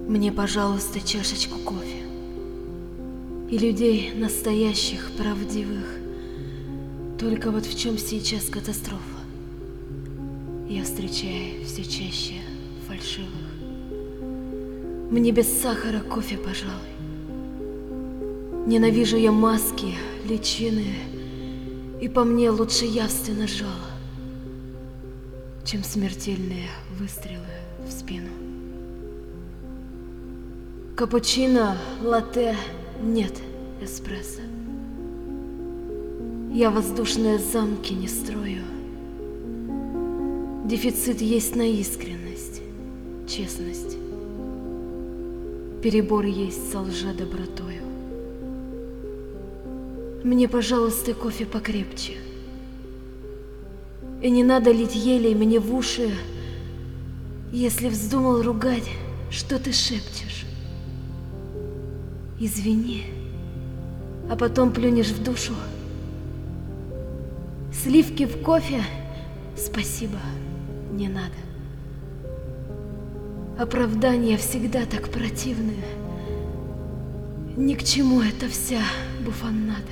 Мне, пожалуйста, чашечку кофе. И людей настоящих, правдивых. Только вот в чем сейчас катастрофа? Я встречаю все чаще фальшивых. Мне без сахара кофе, пожалуй. Ненавижу я маски, личины, и по мне лучше явственно жало, чем смертельные выстрелы в спину. Капучино, латте, нет эспрессо. Я воздушные замки не строю. Дефицит есть на искренность, честность. Перебор есть со лжедобротою. Мне, пожалуйста, кофе покрепче. И не надо лить елей мне в уши. Если вздумал ругать, что ты шепчешь? Извини, а потом плюнешь в душу. Сливки в кофе? Спасибо, не надо. Оправдания всегда так противны. Ни к чему эта вся буфонада.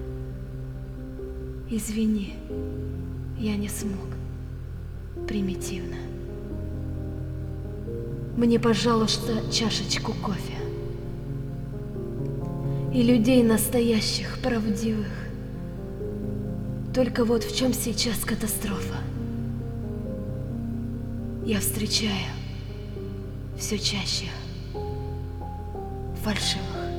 Извини, я не смог. Примитивно. Мне, пожалуйста, чашечку кофе. И людей настоящих, правдивых. Только вот в чем сейчас катастрофа. Я встречаю все чаще фальшивых.